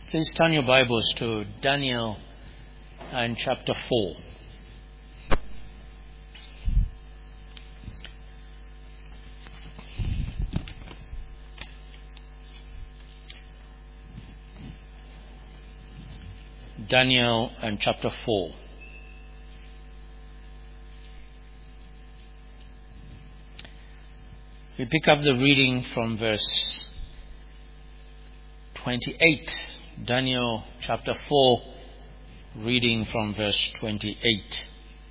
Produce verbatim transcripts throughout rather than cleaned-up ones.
Please turn your Bibles to Daniel and chapter four. Daniel and chapter four. We pick up the reading from verse twenty-eight. Daniel chapter four, reading from verse twenty-eight.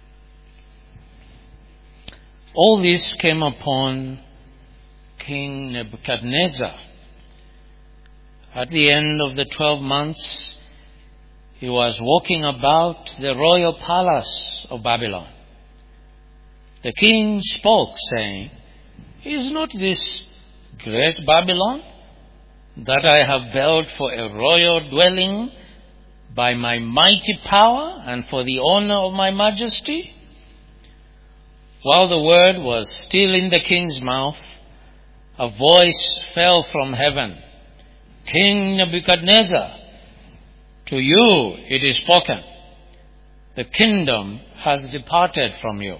All this came upon King Nebuchadnezzar. At the end of the twelve months, he was walking about the royal palace of Babylon. The king spoke, saying, "Is not this great Babylon, that I have built for a royal dwelling by my mighty power and for the honor of my majesty?" While the word was still in the king's mouth, a voice fell from heaven, "King Nebuchadnezzar, to you it is spoken, the kingdom has departed from you.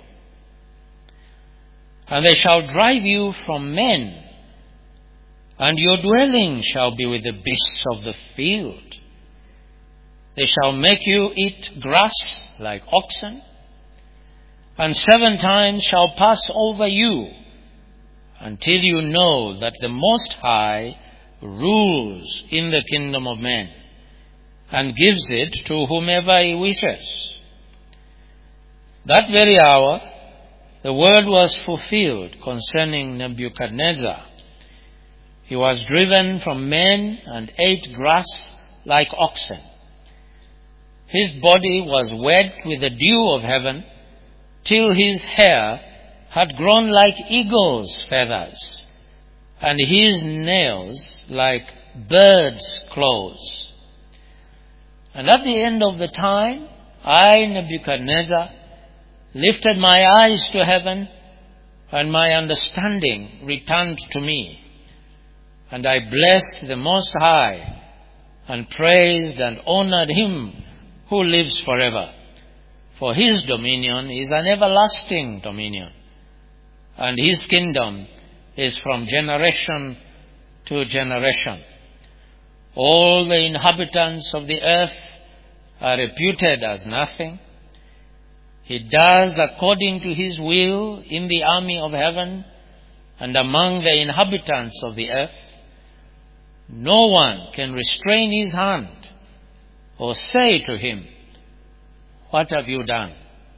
And they shall drive you from men, and your dwelling shall be with the beasts of the field. They shall make you eat grass like oxen, and seven times shall pass over you, until you know that the Most High rules in the kingdom of men, and gives it to whomever he wishes." That very hour, the word was fulfilled concerning Nebuchadnezzar. He was driven from men and ate grass like oxen. His body was wet with the dew of heaven, till his hair had grown like eagle's feathers, and his nails like birds' claws. And at the end of the time, I, Nebuchadnezzar, lifted my eyes to heaven, and my understanding returned to me. And I blessed the Most High, and praised and honored him who lives forever. For his dominion is an everlasting dominion, and his kingdom is from generation to generation. All the inhabitants of the earth are reputed as nothing. He does according to his will in the army of heaven and among the inhabitants of the earth. No one can restrain his hand or say to him, "What have you done?"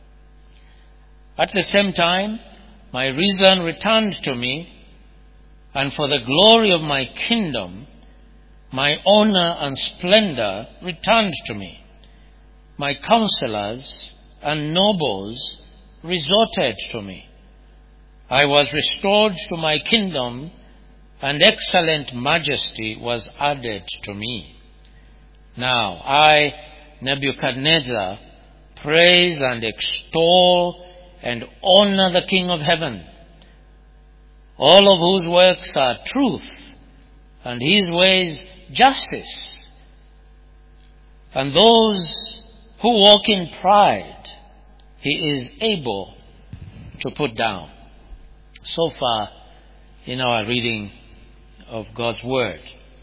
At the same time, my reason returned to me, and for the glory of my kingdom, my honor and splendor returned to me. My counselors and nobles resorted to me. I was restored to my kingdom, and excellent majesty was added to me. Now I, Nebuchadnezzar, praise and extol and honor the King of heaven, all of whose works are truth, and his ways justice. And those who walk in pride, he is able to put down. So far in our reading of God's Word.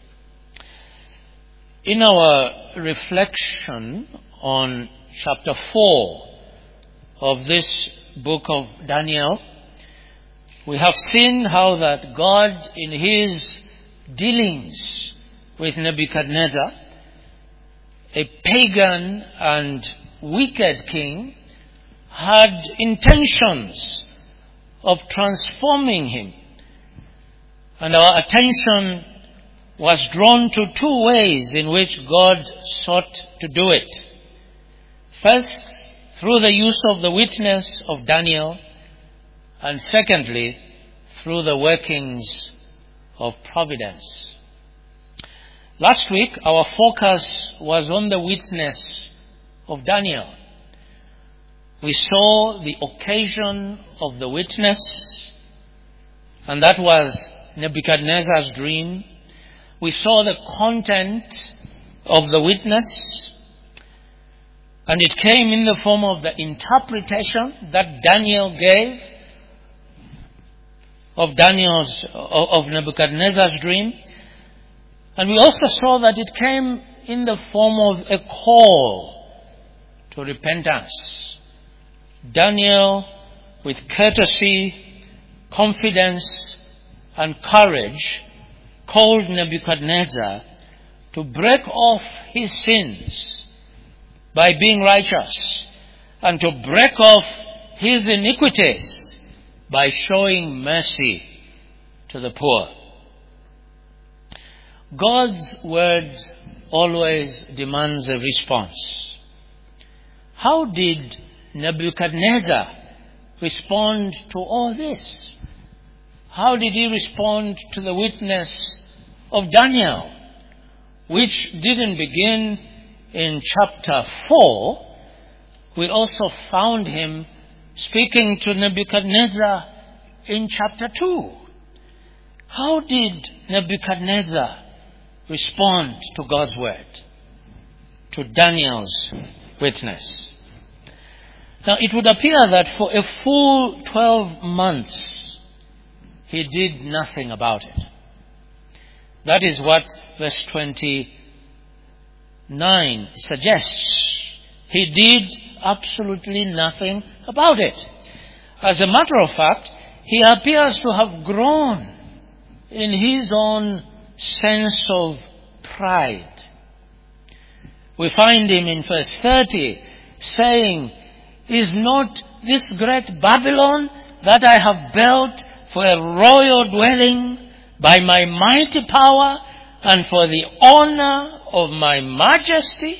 In our reflection on chapter four of this book of Daniel, we have seen how that God, in his dealings with Nebuchadnezzar, a pagan and wicked king, had intentions of transforming him. And our attention was drawn to two ways in which God sought to do it. First, through the use of the witness of Daniel, and secondly, through the workings of providence. Last week, our focus was on the witness of Daniel. We saw the occasion of the witness, and that was Nebuchadnezzar's dream. We saw the content of the witness, and it came in the form of the interpretation that Daniel gave of Daniel's, of Nebuchadnezzar's dream. And we also saw that it came in the form of a call to repentance. Daniel, with courtesy, confidence, and courage, called Nebuchadnezzar to break off his sins by being righteous, and to break off his iniquities by showing mercy to the poor. God's word always demands a response. How did Nebuchadnezzar respond to all this? How did he respond to the witness of Daniel, which didn't begin in chapter four? We also found him speaking to Nebuchadnezzar in chapter two. How did Nebuchadnezzar respond to God's word, to Daniel's witness? Now, it would appear that for a full twelve months, he did nothing about it. That is what verse twenty-nine suggests. He did absolutely nothing about it. As a matter of fact, he appears to have grown in his own sense of pride. We find him in verse thirty saying, "Is not this great Babylon that I have built for a royal dwelling by my mighty power and for the honor of my majesty?"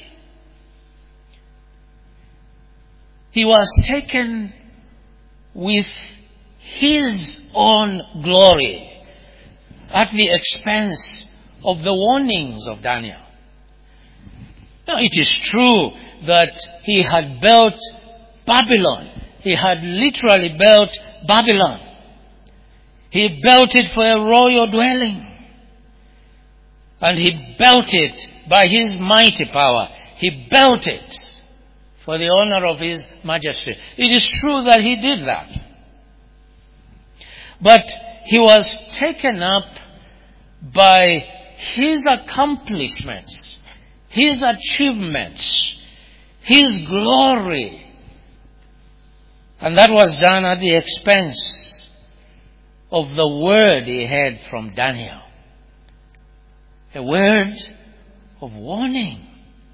He was taken with his own glory at the expense of the warnings of Daniel. Now, it is true that he had built Babylon. He had literally built Babylon. He built it for a royal dwelling. And he built it by his mighty power. He built it for the honor of his majesty. It is true that he did that. But he was taken up by his accomplishments, his achievements, his glory. And that was done at the expense of the word he had from Daniel. A word of warning.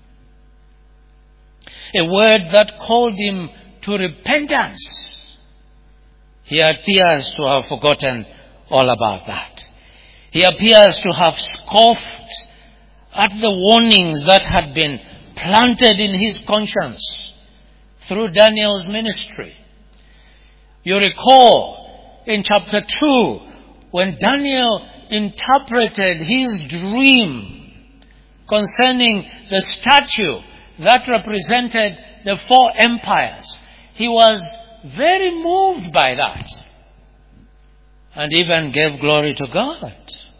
A word that called him to repentance. He appears to have forgotten all about that. He appears to have scoffed at the warnings that had been planted in his conscience through Daniel's ministry. You recall in chapter two, when Daniel interpreted his dream concerning the statue that represented the four empires, he was very moved by that and even gave glory to God.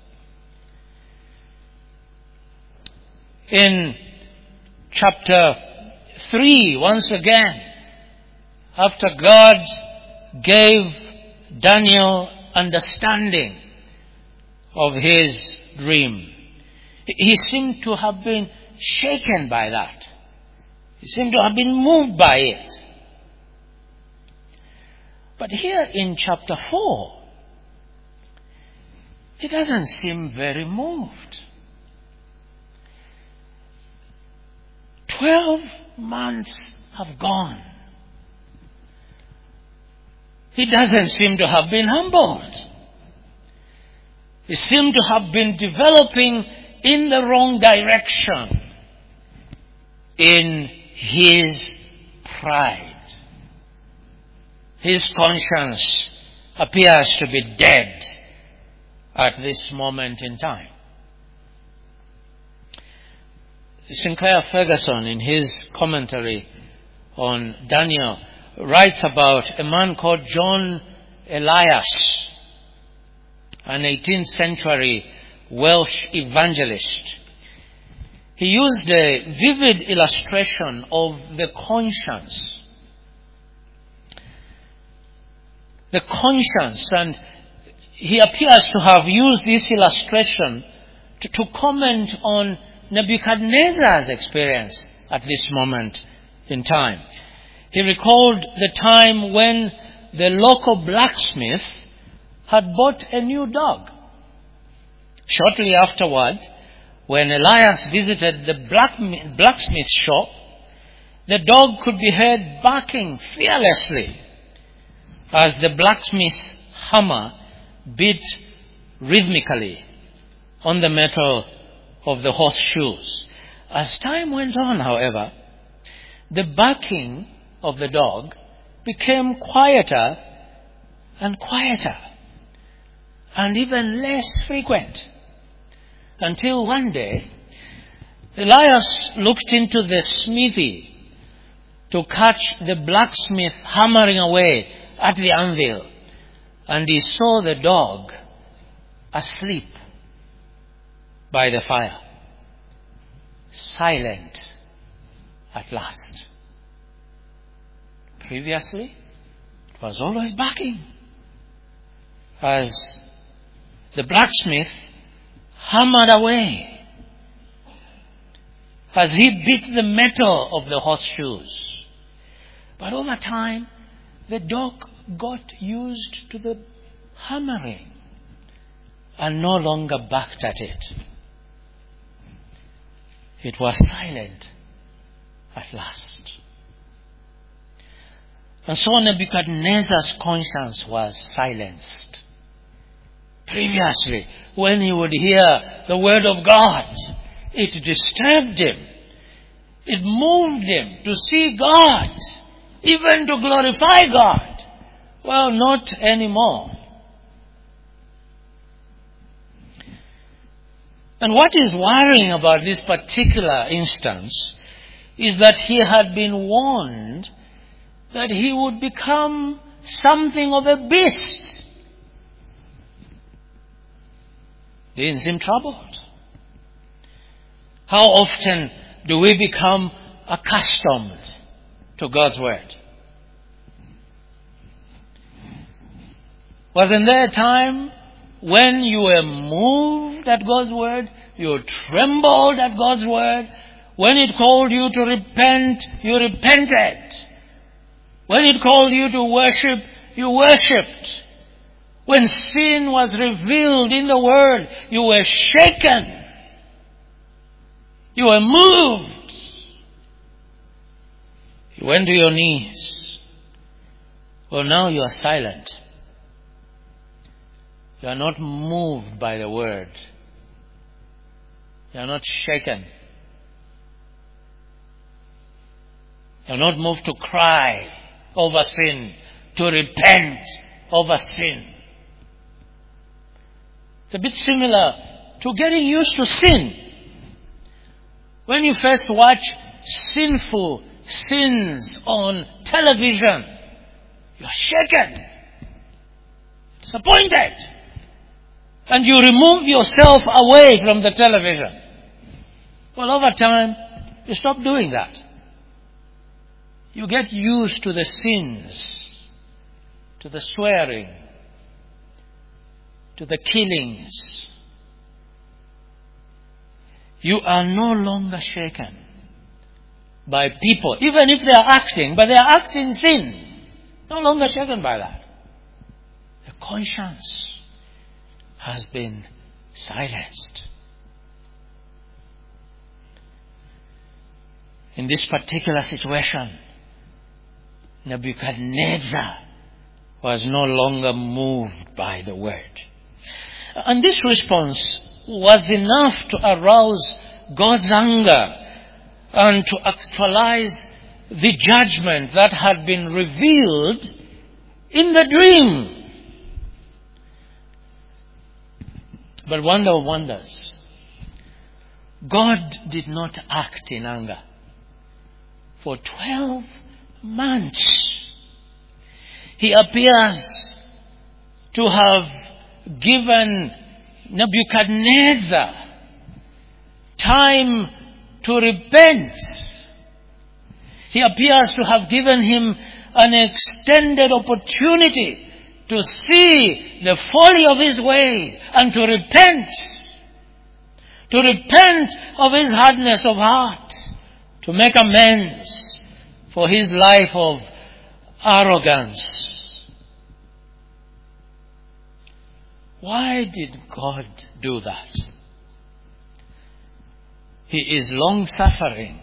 In chapter three, once again, after God gave Daniel understanding of his dream, he seemed to have been shaken by that. He seemed to have been moved by it. But here in chapter four, he doesn't seem very moved. Twelve months have gone. He doesn't seem to have been humbled. He seemed to have been developing in the wrong direction in his pride. His conscience appears to be dead at this moment in time. Sinclair Ferguson, in his commentary on Daniel, writes about a man called John Elias, an eighteenth century Welsh evangelist. he used a vivid illustration of the conscience. The conscience, and he appears to have used this illustration to, to comment on Nebuchadnezzar's experience at this moment in time. He recalled the time when the local blacksmith had bought a new dog. Shortly afterward, when Elias visited the black, blacksmith shop, the dog could be heard barking fearlessly as the blacksmith's hammer beat rhythmically on the metal of the horseshoes. As time went on, however, the barking of the dog became quieter and quieter, and even less frequent, until one day Elias looked into the smithy to catch the blacksmith hammering away at the anvil, and he saw the dog asleep by the fire, silent at last. Previously, it was always barking as the blacksmith hammered away, as he beat the metal of the horseshoes. But over time, the dog got used to the hammering and no longer barked at it. It was silent at last. And so Nebuchadnezzar's conscience was silenced. Previously, when he would hear the word of God, it disturbed him. It moved him to see God, even to glorify God. Well, not anymore. And what is worrying about this particular instance is that he had been warned that he would become something of a beast. Didn't seem troubled. How often do we become accustomed to God's word? Wasn't there a time when you were moved at God's word, you trembled at God's word? When it called you to repent, you repented. When it called you to worship, you worshipped. When sin was revealed in the word, you were shaken. You were moved. You went to your knees. Well, now you are silent. You are not moved by the word. You are not shaken. You are not moved to cry over sin, to repent over sin. It's a bit similar to getting used to sin. When you first watch sinful sins on television, you are shaken, disappointed, and you remove yourself away from the television. Well, over time, you stop doing that. You get used to the sins, to the swearing, to the killings. You are no longer shaken by people, even if they are acting, but they are acting sin. No longer shaken by that. The conscience has been silenced. In this particular situation, Nebuchadnezzar was no longer moved by the word. And this response was enough to arouse God's anger and to actualize the judgment that had been revealed in the dream. But wonder of wonders, God did not act in anger. For twelve months, he appears to have given Nebuchadnezzar time to repent. He appears to have given him an extended opportunity to see the folly of his ways and to repent. To repent of his hardness of heart. To make amends for his life of arrogance. Why did God do that? He is long-suffering.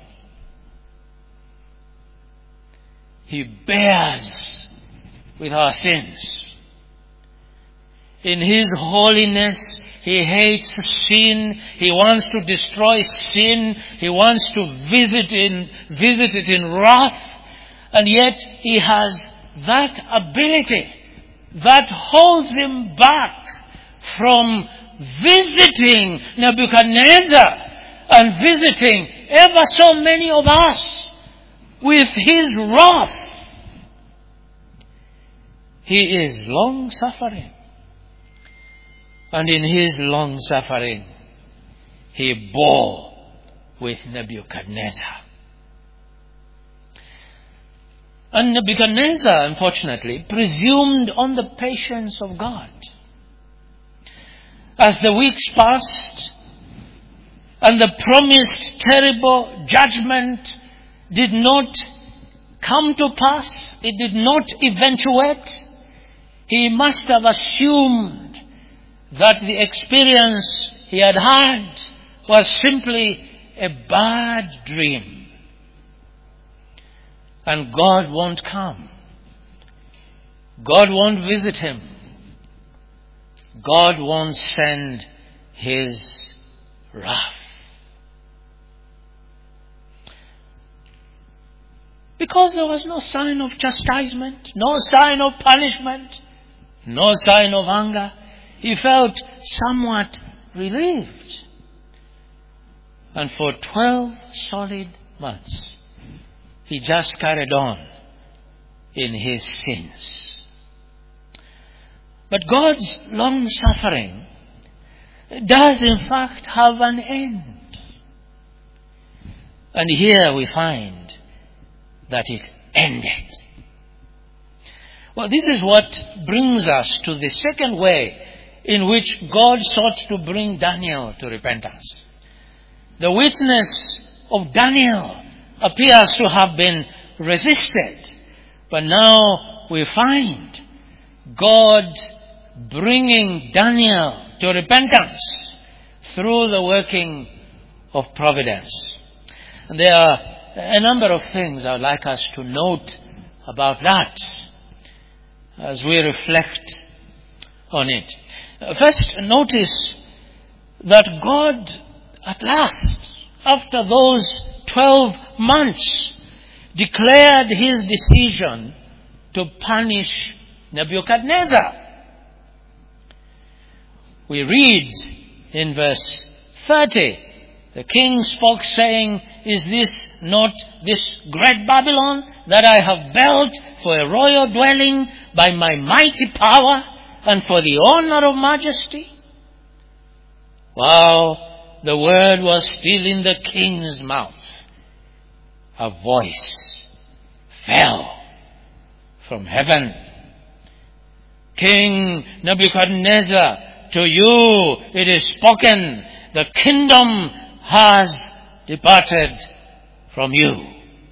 He bears with our sins. In his holiness, he hates sin. He wants to destroy sin. He wants to visit in, visit it in wrath. And yet he has that ability that holds him back from visiting Nebuchadnezzar and visiting ever so many of us with his wrath. He is long-suffering. And in his long-suffering, he bore with Nebuchadnezzar. And Nebuchadnezzar, unfortunately, presumed on the patience of God. As the weeks passed, and the promised terrible judgment did not come to pass, it did not eventuate, he must have assumed that the experience he had had was simply a bad dream. And God won't come. God won't visit him. God won't send his wrath. Because there was no sign of chastisement, no sign of punishment, no sign of anger, he felt somewhat relieved. And for twelve solid months, he just carried on in his sins. But God's long-suffering does in fact have an end. And here we find that it ended. Well, this is what brings us to the second way in which God sought to bring Daniel to repentance. The witness of Daniel appears to have been resisted, but now we find God bringing Daniel to repentance through the working of providence. And there are a number of things I would like us to note about that as we reflect on it. First, notice that God, at last, after those twelve months, declared his decision to punish Nebuchadnezzar. We read in verse thirty, the king spoke, saying, "Is this not this great Babylon that I have built for a royal dwelling by my mighty power and for the honor of majesty?" While the word was still in the king's mouth, a voice fell from heaven. "King Nebuchadnezzar, to you it is spoken, the kingdom has departed from you.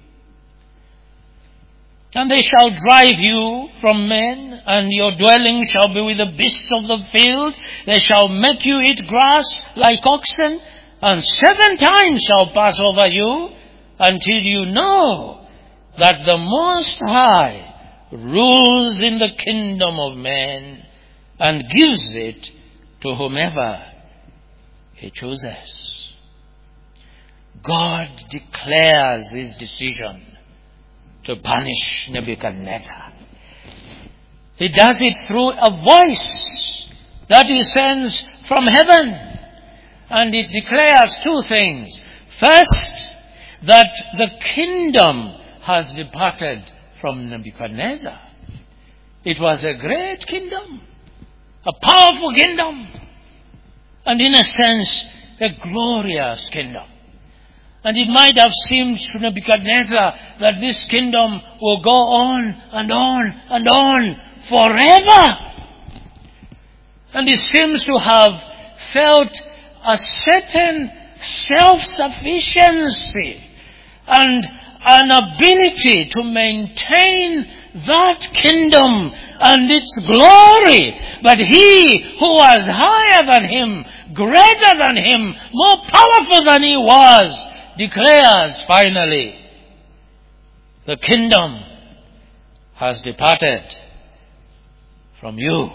And they shall drive you from men, and your dwelling shall be with the beasts of the field. They shall make you eat grass like oxen, and seven times shall pass over you, until you know that the Most High rules in the kingdom of men, and gives it to whomever he chooses." God declares his decision to punish Nebuchadnezzar. He does it through a voice that he sends from heaven. And it declares two things. First, that the kingdom has departed from Nebuchadnezzar. It was a great kingdom, a powerful kingdom, and in a sense, a glorious kingdom. And it might have seemed to Nebuchadnezzar that this kingdom will go on and on and on forever. And he seems to have felt a certain self-sufficiency and an ability to maintain that kingdom and its glory. But he who was higher than him, greater than him, more powerful than he was, declares finally, the kingdom has departed from you.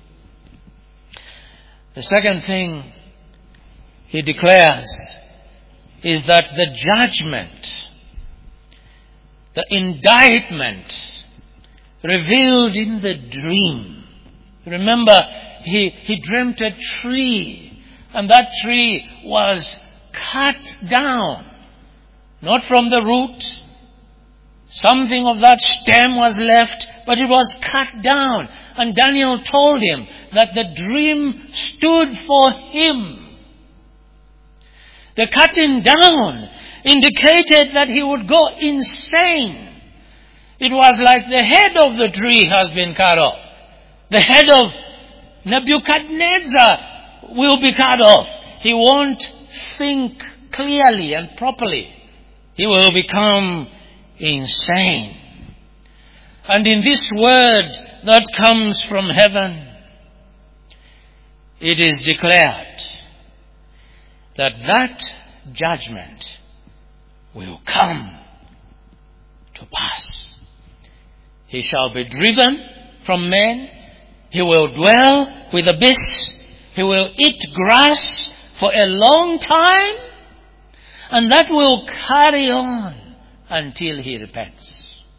The second thing he declares is that the judgment, the indictment revealed in the dream. Remember, he, he dreamt a tree, and that tree was cut down, not from the root. Something of that stem was left, but it was cut down. And Daniel told him that the dream stood for him. The cutting down indicated that he would go insane. It was like the head of the tree has been cut off. The head of Nebuchadnezzar will be cut off. He won't think clearly and properly. He will become insane. And in this word that comes from heaven, it is declared that that judgment will come to pass. He shall be driven from men. He will dwell with the beasts. He will eat grass for a long time. And that will carry on until he repents.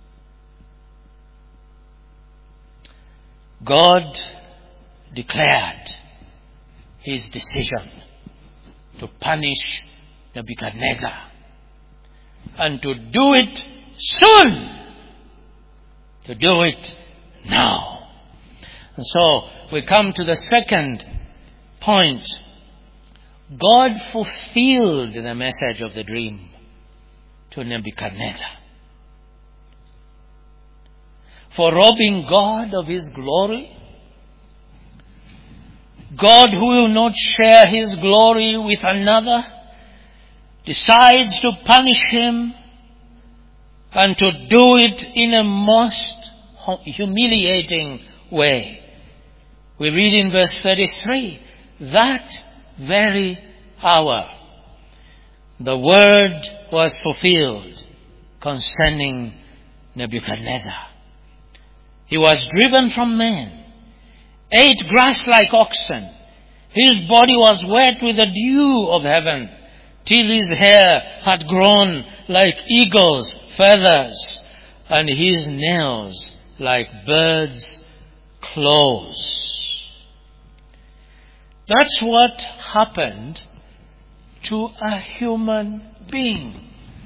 God declared his decision to punish Nebuchadnezzar and to do it soon, to do it now. And so we come to the second point. God fulfilled the message of the dream to Nebuchadnezzar. For robbing God of his glory, God, who will not share his glory with another, decides to punish him and to do it in a most humiliating way. We read in verse thirty-three, that very hour the word was fulfilled concerning Nebuchadnezzar. He was driven from men, ate grass like oxen. His body was wet with the dew of heaven, till his hair had grown like eagle's feathers, and his nails like birds' claws. That's what happened to a human being.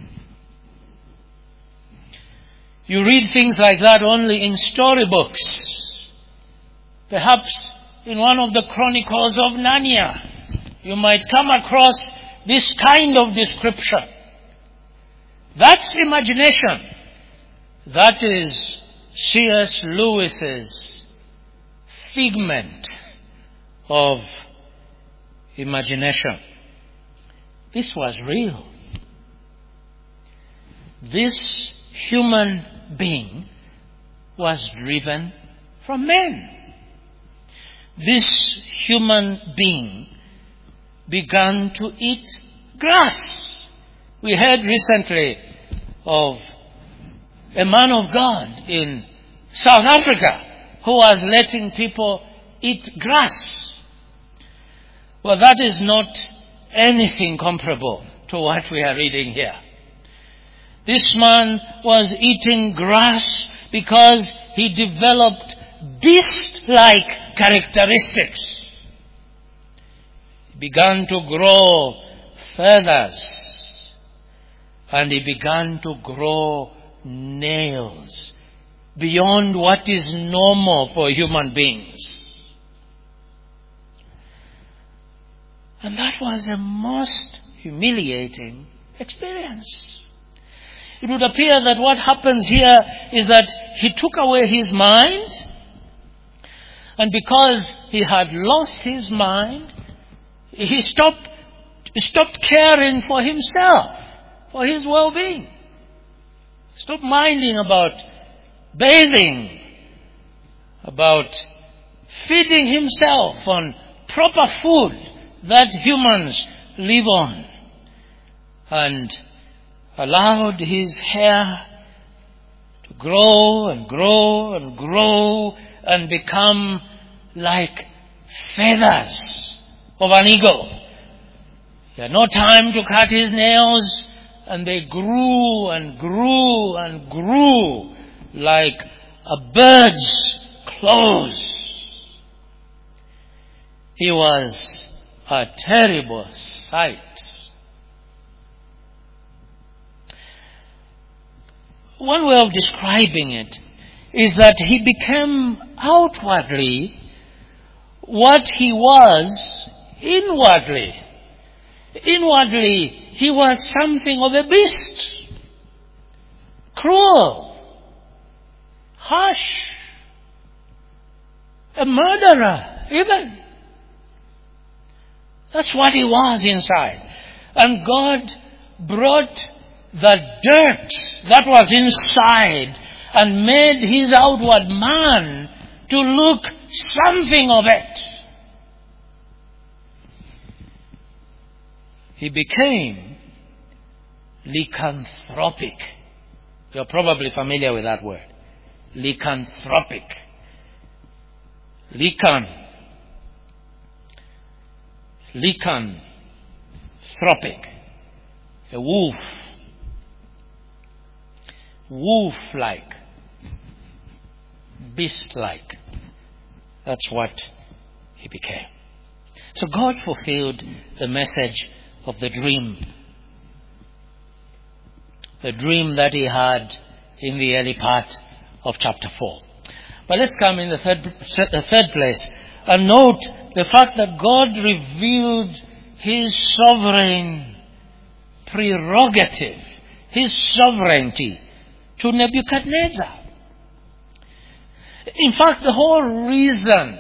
You read things like that only in storybooks. Perhaps in one of the Chronicles of Narnia, you might come across this kind of description. That's imagination. That is C S Lewis's figment of imagination. This was real. This human being was driven from men. This human being began to eat grass. We heard recently of a man of God in South Africa who was letting people eat grass. Well, that is not anything comparable to what we are reading here. This man was eating grass because he developed beast-like characteristics. He began to grow feathers, and he began to grow nails beyond what is normal for human beings. And that was a most humiliating experience. It would appear that what happens here is that he took away his mind, and because he had lost his mind, he stopped, he stopped caring for himself, for his well-being. Stopped minding about bathing, about feeding himself on proper food that humans live on, and allowed his hair to grow and grow and grow and become like feathers of an eagle. He had no time to cut his nails, and they grew and grew and grew like a bird's clothes. He was a terrible sight. One way of describing it is that he became outwardly what he was inwardly. Inwardly, he was something of a beast. Cruel. Harsh. A murderer, even. That's what he was inside. And God brought the dirt that was inside and made his outward man to look something of it. He became lycanthropic. You're probably familiar with that word. Lycanthropic. Lycan. Lycanthropic. A wolf. Wolf-like. Beast-like. That's what he became. So God fulfilled the message of the dream. The dream that he had in the early part of chapter four. But let's come in the third, the third place and note the fact that God revealed his sovereign prerogative, his sovereignty to Nebuchadnezzar. In fact, the whole reason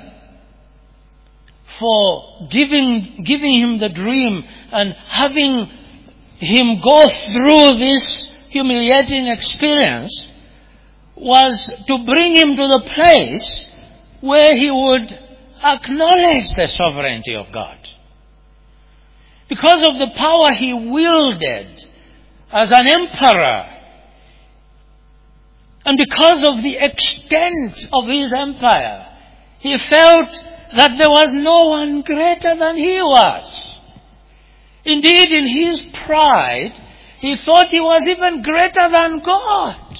for giving, giving him the dream and having him go through this humiliating experience was to bring him to the place where he would acknowledge the sovereignty of God. Because of the power he wielded as an emperor, and because of the extent of his empire, he felt that there was no one greater than he was. Indeed, in his pride, he thought he was even greater than God.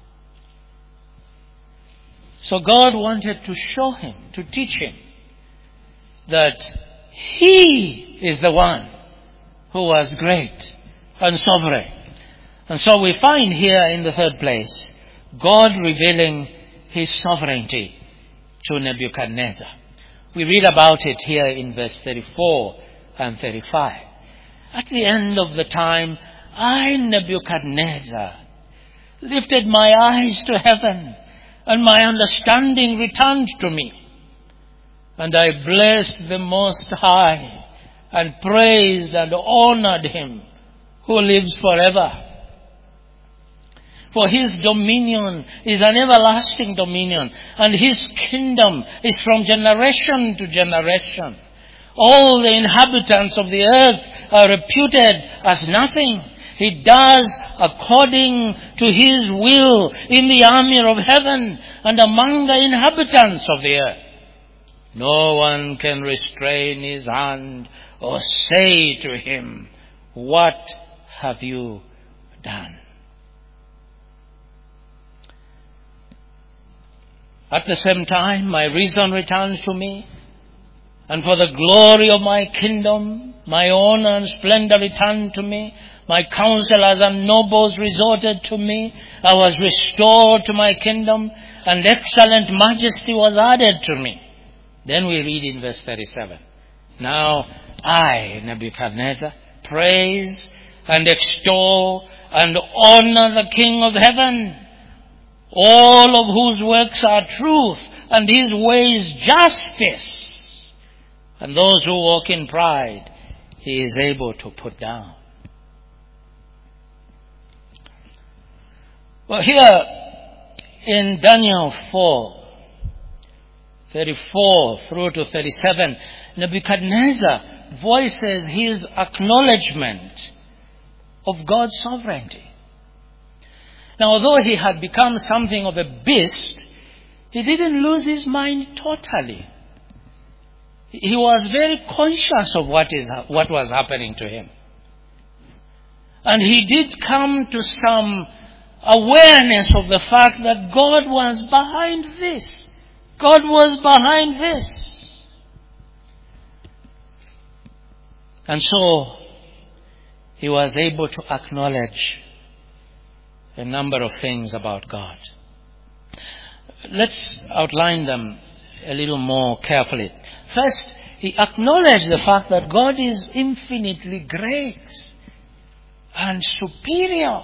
So God wanted to show him, to teach him, that he is the one who was great and sovereign. And so we find here in the third place, God revealing his sovereignty to Nebuchadnezzar. We read about it here in verse thirty-four and thirty-five. At the end of the time, I, Nebuchadnezzar, lifted my eyes to heaven, and my understanding returned to me. And I blessed the Most High, and praised and honored him who lives forever. For his dominion is an everlasting dominion, and his kingdom is from generation to generation. All the inhabitants of the earth are reputed as nothing. He does according to his will in the army of heaven and among the inhabitants of the earth. No one can restrain his hand or say to him, "What have you done?" At the same time, my reason returns to me, and for the glory of my kingdom, my honor and splendor returned to me. My counselors and nobles resorted to me. I was restored to my kingdom, and excellent majesty was added to me. Then we read in verse thirty-seven. Now I, Nebuchadnezzar, praise and extol and honor the King of heaven, all of whose works are truth and his ways justice. And those who walk in pride, he is able to put down. Well, here in Daniel four, thirty-four through to thirty-seven, Nebuchadnezzar voices his acknowledgement of God's sovereignty. Now, although he had become something of a beast, he didn't lose his mind totally. He was very conscious of what is what was happening to him. And he did come to some awareness of the fact that God was behind this. God was behind this. And so he was able to acknowledge a number of things about God. Let's outline them a little more carefully. First, he acknowledged the fact that God is infinitely great and superior.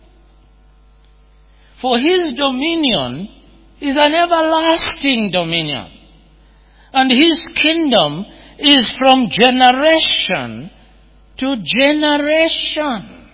For his dominion is an everlasting dominion. And his kingdom is from generation to generation.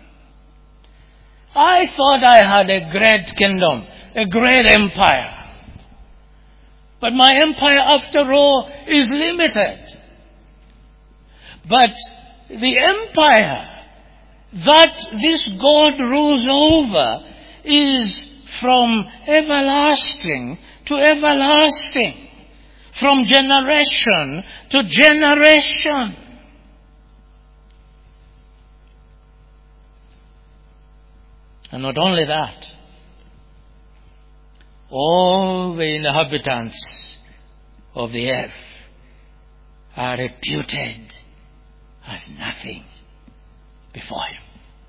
I thought I had a great kingdom, a great empire. But my empire, after all, is limited. But the empire that this God rules over is from everlasting to everlasting, from generation to generation. And not only that, all the inhabitants of the earth are reputed as nothing before him.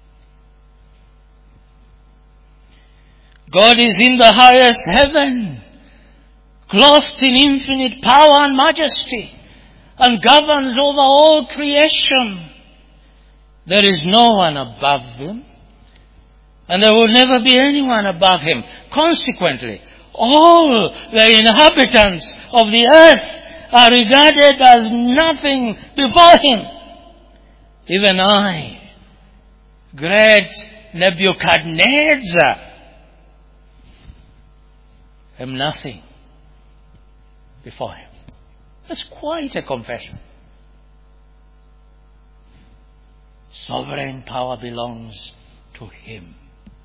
God is in the highest heaven, clothed in infinite power and majesty, and governs over all creation. There is no one above him, and there will never be anyone above him. Consequently, all the inhabitants of the earth are regarded as nothing before him. Even I, great Nebuchadnezzar, am nothing before him. That's quite a confession. Sovereign power belongs to him.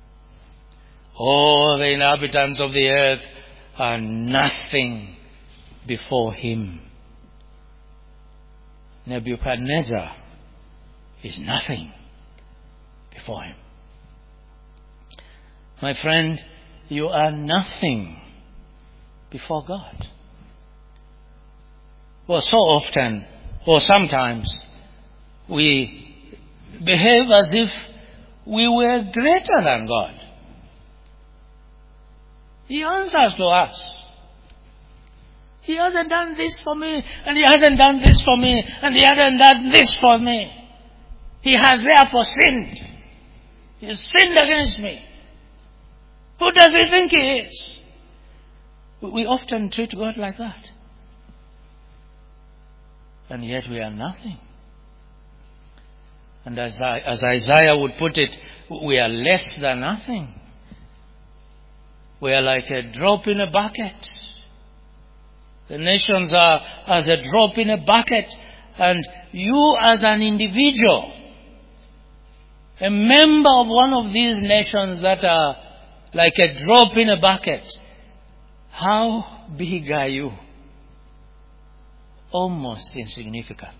All the inhabitants of the earth are nothing before him. Nebuchadnezzar is nothing before him. My friend, you are nothing before God. Well, so often, or sometimes, we behave as if we were greater than God. He answers to us. He hasn't done this for me, and he hasn't done this for me, and he hasn't done this for me. He has therefore sinned. He has sinned against me. Who does he think he is? We often treat God like that. And yet we are nothing. And as, I, as Isaiah would put it, we are less than nothing. We are like a drop in a bucket. The nations are as a drop in a bucket. And you as an individual, a member of one of these nations that are like a drop in a bucket, how big are you? Almost insignificant.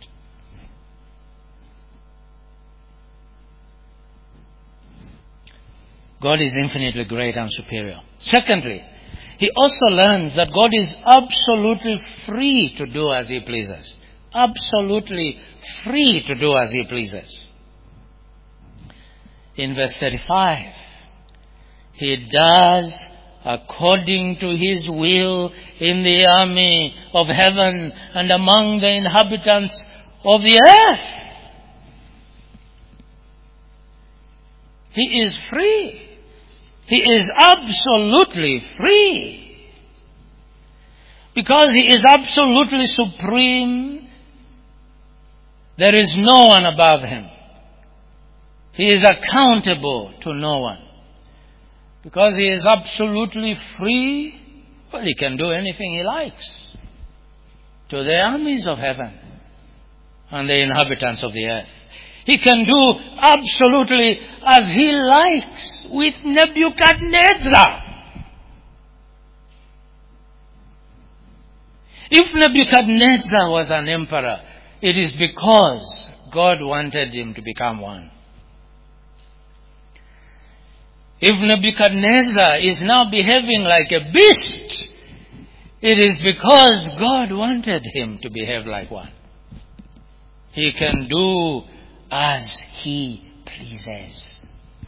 God is infinitely great and superior. Secondly, he also learns that God is absolutely free to do as he pleases. Absolutely free to do as he pleases. In verse thirty-five, he does according to his will in the army of heaven and among the inhabitants of the earth. He is free. He is absolutely free. Because he is absolutely supreme, there is no one above him. He is accountable to no one. Because he is absolutely free, well, he can do anything he likes to the armies of heaven and the inhabitants of the earth. He can do absolutely as he likes with Nebuchadnezzar. If Nebuchadnezzar was an emperor, it is because God wanted him to become one. If Nebuchadnezzar is now behaving like a beast, it is because God wanted him to behave like one. He can do as he pleases.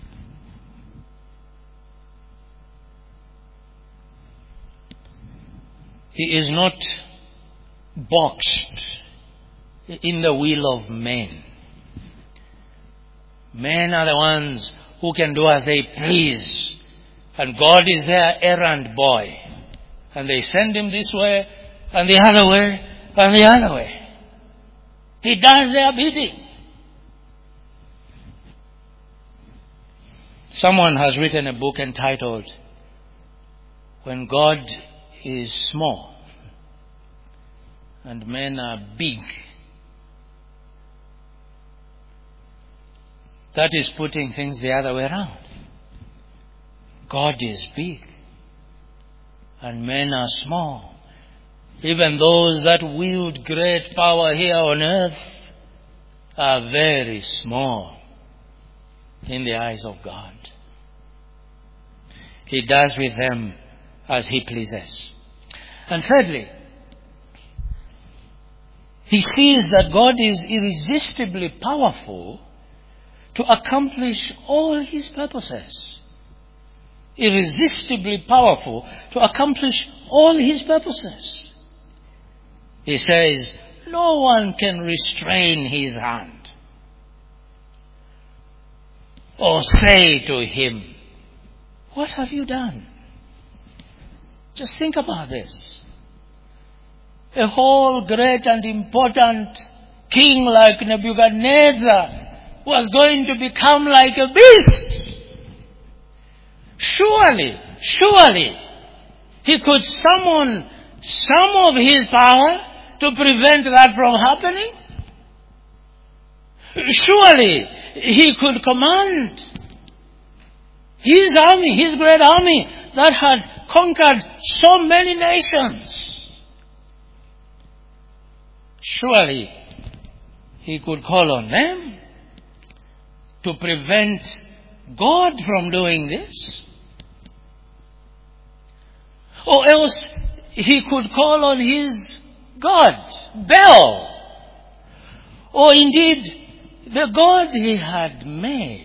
He is not boxed in the will of men. Men are the ones who can do as they please. And God is their errand boy. And they send him this way, and the other way, and the other way. He does their bidding. Someone has written a book entitled, When God is Small and Men Are Big. That is putting things the other way around. God is big and men are small. Even those that wield great power here on earth are very small in the eyes of God. He does with them as he pleases. And thirdly, he sees that God is irresistibly powerful to accomplish all his purposes. Irresistibly powerful to accomplish all his purposes. He says, no one can restrain his hand or say to him, what have you done? Just think about this. A whole great and important king like Nebuchadnezzar was going to become like a beast. Surely, surely, he could summon some of his power to prevent that from happening. Surely, he could command his army, his great army that had conquered so many nations. Surely, he could call on them to prevent God from doing this. Or else he could call on his God, Baal. Or indeed, the God he had made.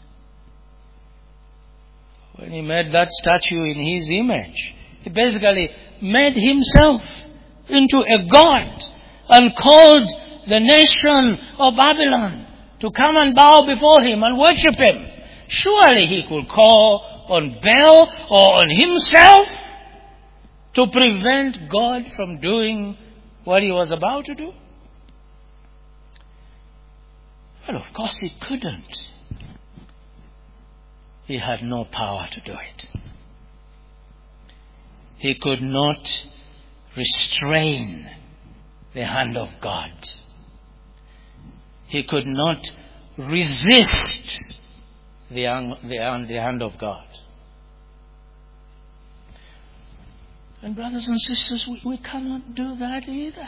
When he made that statue in his image, he basically made himself into a god and called the nation of Babylon to come and bow before him and worship him. Surely he could call on Baal or on himself to prevent God from doing what he was about to do? Well, of course he couldn't. He had no power to do it. He could not restrain the hand of God. He could not resist the, the, the hand of God. And brothers and sisters, we, we cannot do that either.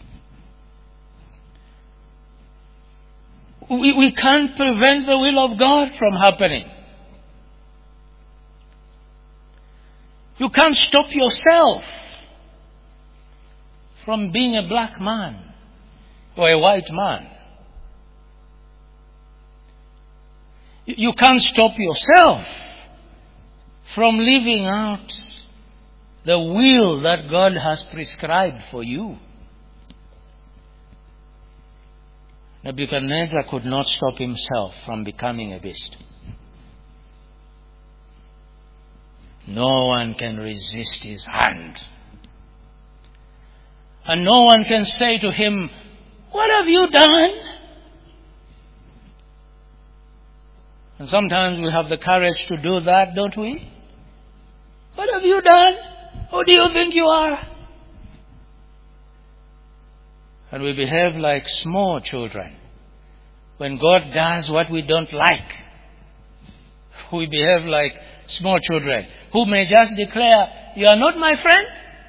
We, we can't prevent the will of God from happening. You can't stop yourself from being a black man or a white man. You can't stop yourself from living out the will that God has prescribed for you. Nebuchadnezzar could not stop himself from becoming a beast. no one can resist his hand. And no one can say to him, "What have you done?" And sometimes we have the courage to do that, don't we? "What have you done? Who do you think you are?" And we behave like small children. When God does what we don't like, we behave like small children who may just declare, "You are not my friend.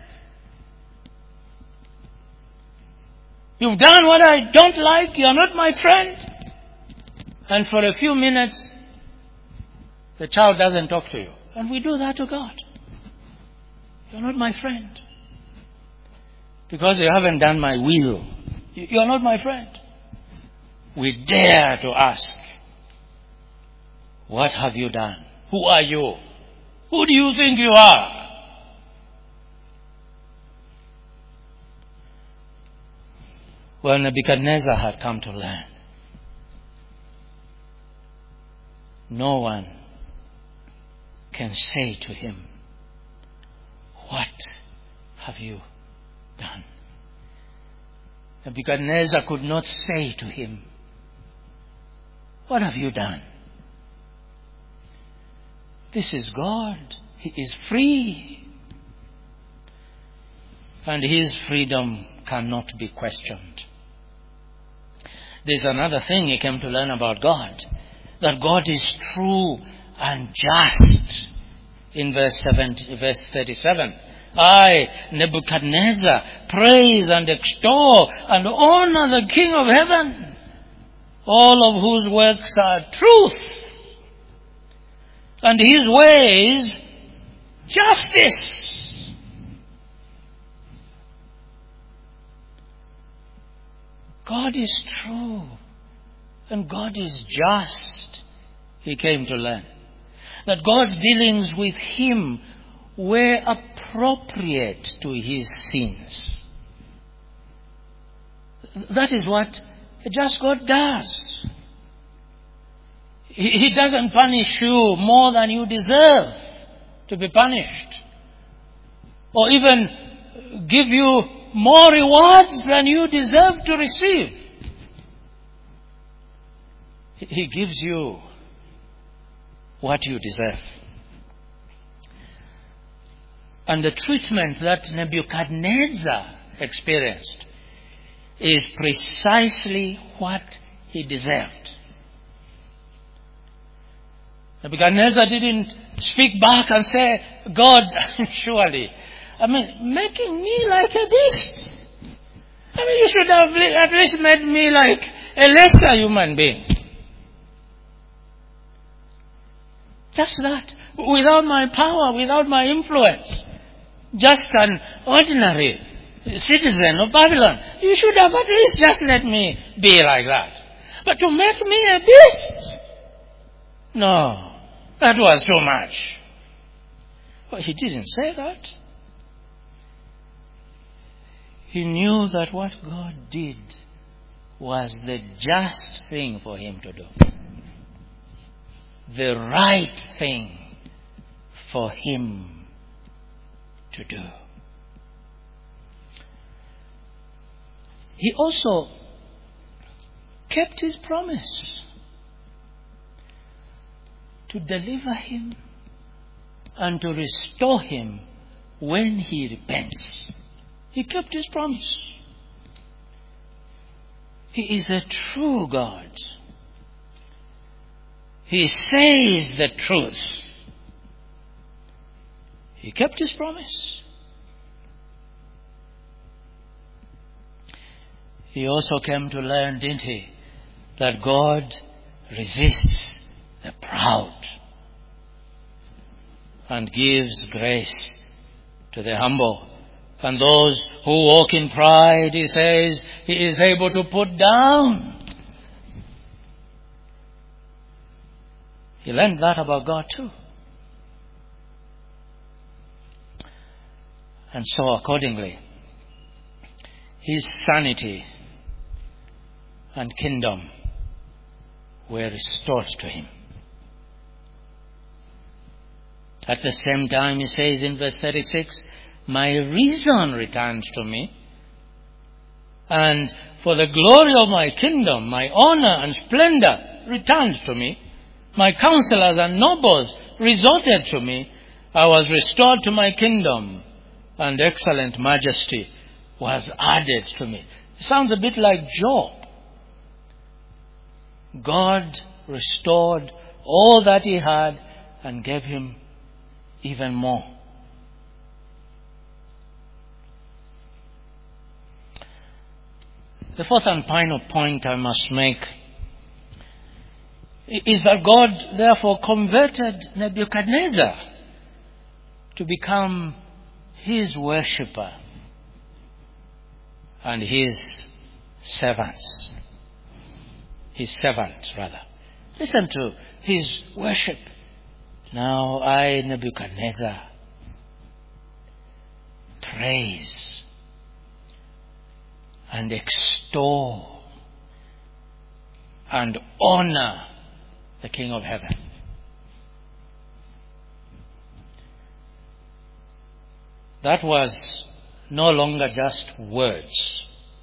You've done what I don't like. You are not my friend." And for a few minutes, the child doesn't talk to you. And we do that to God. "You're not my friend. Because you haven't done my will. You're not my friend." We dare to ask, "What have you done? Who are you? Who do you think you are?" Well, Nebuchadnezzar had come to learn. No one can say to him, "What have you done?" Nebuchadnezzar could not say to him, "What have you done?" This is God. He is free. And his freedom cannot be questioned. There's another thing he came to learn about God. That God is true and just. In verse seventy, verse thirty-seven. "I, Nebuchadnezzar, praise and extol and honor the King of heaven, all of whose works are truth, and his ways justice." God is true and God is just. He came to learn that God's dealings with him were appropriate to his sins. That is what a just God does. He, he doesn't punish you more than you deserve to be punished, or even give you more rewards than you deserve to receive. He gives you what you deserve. And the treatment that Nebuchadnezzar experienced is precisely what he deserved. Nebuchadnezzar didn't speak back and say, "God, surely, I mean, making me like a beast. I mean, you should have at least made me like a lesser human being." Just that. Without my power, without my influence. Just an ordinary citizen of Babylon. You should have at least just let me be like that. But to make me a beast? No. That was too much. Well, he didn't say that. He knew that what God did was the just thing for him to do. The right thing for him to do. He also kept his promise to deliver him and to restore him when he repents. He kept his promise. He is a true God. He says the truth. He kept his promise. He also came to learn, didn't he, that God resists the proud and gives grace to the humble. And those who walk in pride, he says, he is able to put down. He learned that about God too. And so accordingly, his sanity and kingdom were restored to him. At the same time, he says in verse thirty-six, my reason returns to me, and for the glory of my kingdom, my honor and splendor returns to me. My counselors and nobles resorted to me. I was restored to my kingdom, and excellent majesty was added to me. It sounds a bit like Job. God restored all that he had and gave him even more. The fourth and final point I must make is that God therefore converted Nebuchadnezzar to become his worshipper and his servants. His servant, rather. Listen to his worship. Now I, Nebuchadnezzar, praise and extol and honor the King of heaven. That was no longer just words.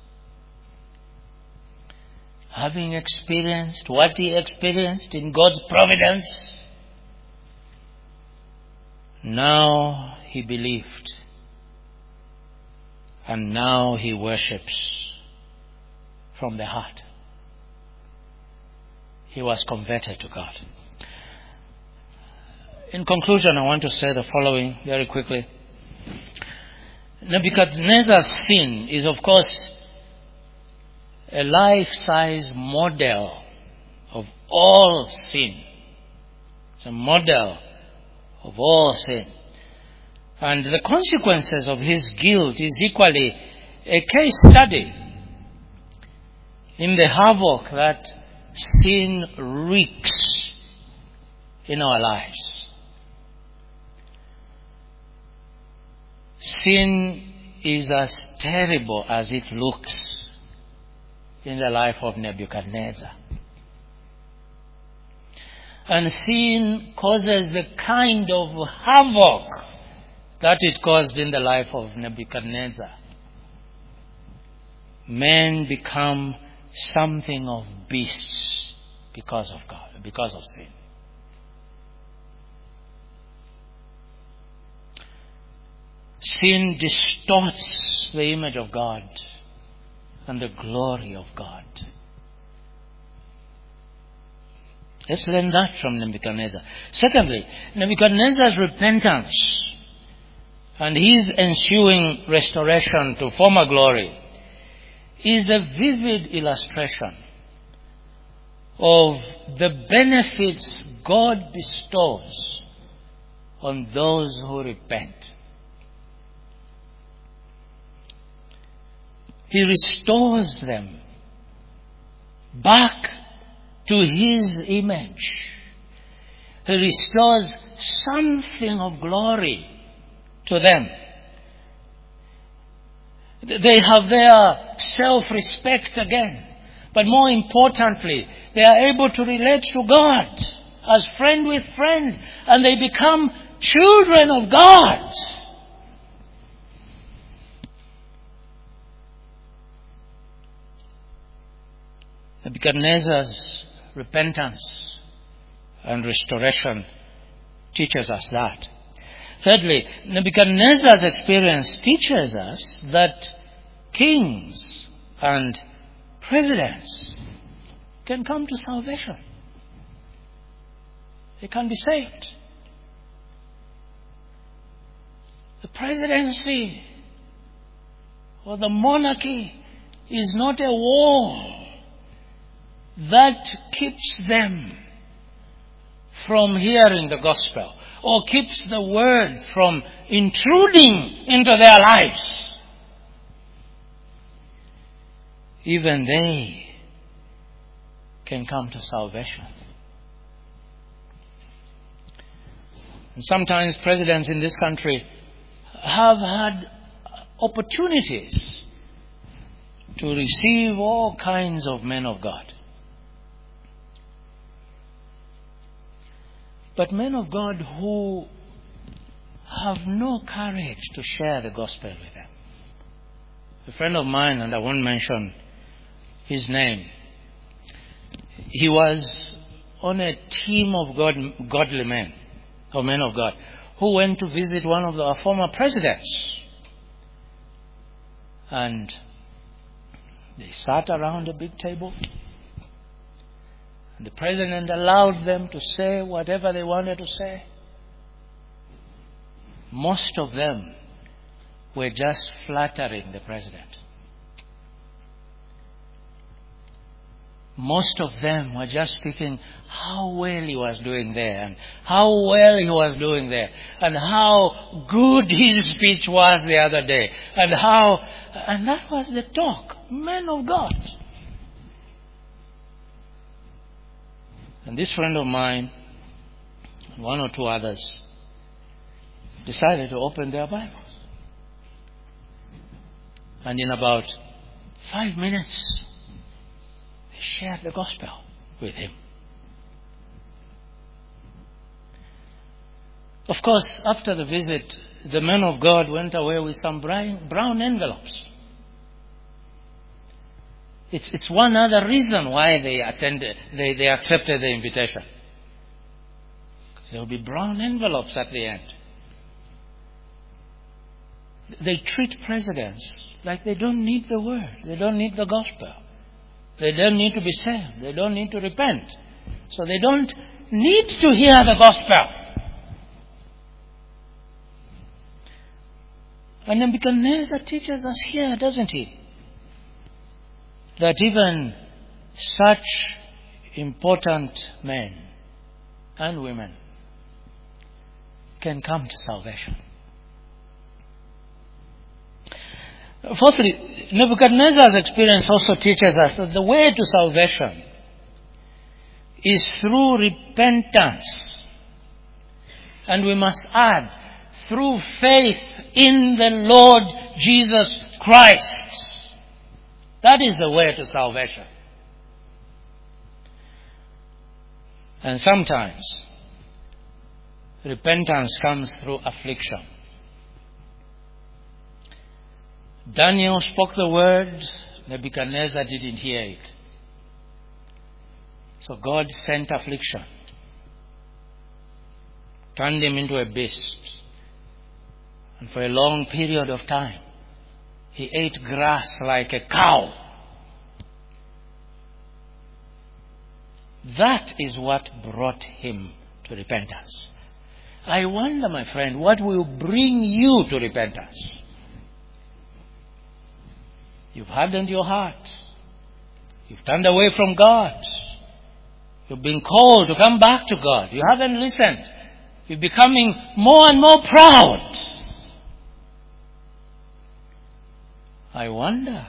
Having experienced what he experienced in God's providence, now he believed. And now he worships from the heart. He was converted to God. In conclusion, I want to say the following very quickly. Nebuchadnezzar's sin is, of course, a life-size model of all sin. It's a model of all sin. And the consequences of his guilt is equally a case study in the havoc that sin wreaks in our lives. Sin is as terrible as it looks in the life of Nebuchadnezzar. And sin causes the kind of havoc that it caused in the life of Nebuchadnezzar. Men become something of beasts because of God, because of sin. Sin distorts the image of God and the glory of God. Let's learn that from Nebuchadnezzar. Secondly, Nebuchadnezzar's repentance and his ensuing restoration to former glory is a vivid illustration of the benefits God bestows on those who repent. He restores them back to his image. He restores something of glory to them. They have their self-respect again. But more importantly, they are able to relate to God as friend with friend. And they become children of God. Nebuchadnezzar's repentance and restoration teaches us that. Thirdly, Nebuchadnezzar's experience teaches us that kings and presidents can come to salvation. They can be saved. The presidency or the monarchy is not a wall that keeps them from hearing the gospel or keeps the word from intruding into their lives. Even they can come to salvation. And sometimes presidents in this country have had opportunities to receive all kinds of men of God. But men of God who have no courage to share the gospel with them. A friend of mine, and I won't mention his name, he was on a team of God, godly men, or men of God, who went to visit one of our former presidents. And they sat around a big table. And the president allowed them to say whatever they wanted to say. Most of them were just flattering the president. Most of them were just speaking how well he was doing there, and how well he was doing there, and how good his speech was the other day, and how, and that was the talk, men of God. And this friend of mine, one or two others, decided to open their Bibles. And in about five minutes, they shared the gospel with him. Of course, after the visit, the men of God went away with some brown envelopes. It's, it's one other reason why they attended, they, they accepted the invitation. Because there will be brown envelopes at the end. They treat presidents like they don't need the word. They don't need the gospel. They don't need to be saved. They don't need to repent. So they don't need to hear the gospel. And Nebuchadnezzar teaches us here, doesn't he? That even such important men and women can come to salvation. Fourthly, Nebuchadnezzar's experience also teaches us that the way to salvation is through repentance. And we must add, through faith in the Lord Jesus Christ. That is the way to salvation. And sometimes repentance comes through affliction. Daniel spoke the word, Nebuchadnezzar didn't hear it. So God sent affliction, turned him into a beast. And for a long period of time, he ate grass like a cow. That is what brought him to repentance. I wonder, my friend, what will bring you to repentance? You've hardened your heart. You've turned away from God. You've been called to come back to God. You haven't listened. You're becoming more and more proud. I wonder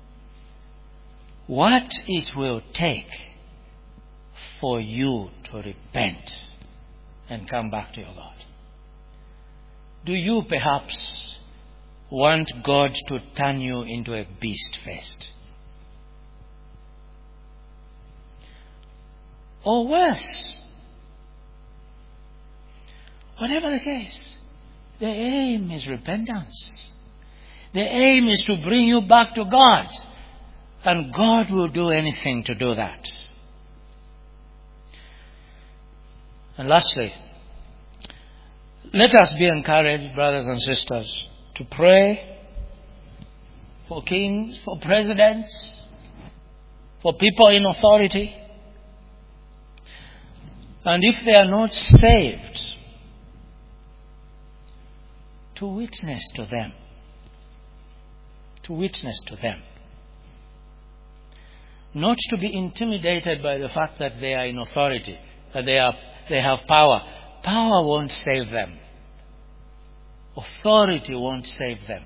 what it will take for you to repent and come back to your God. Do you perhaps want God to turn you into a beast first? Or worse, whatever the case, the aim is repentance. The aim is to bring you back to God. And God will do anything to do that. And lastly, let us be encouraged, brothers and sisters, to pray for kings, for presidents, for people in authority. And if they are not saved, to witness to them. To witness to them. Not to be intimidated by the fact that they are in authority, that they are they have power. Power won't save them. Authority won't save them.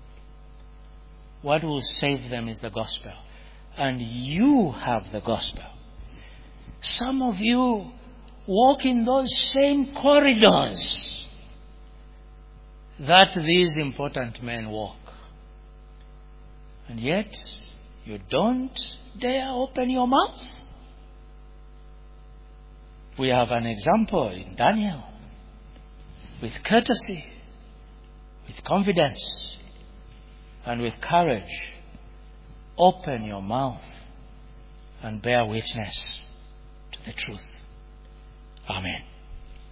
What will save them is the gospel. And you have the gospel. Some of you walk in those same corridors that these important men walk. And yet, you don't dare open your mouth. We have an example in Daniel. With courtesy, with confidence and with courage, open your mouth and bear witness to the truth. Amen.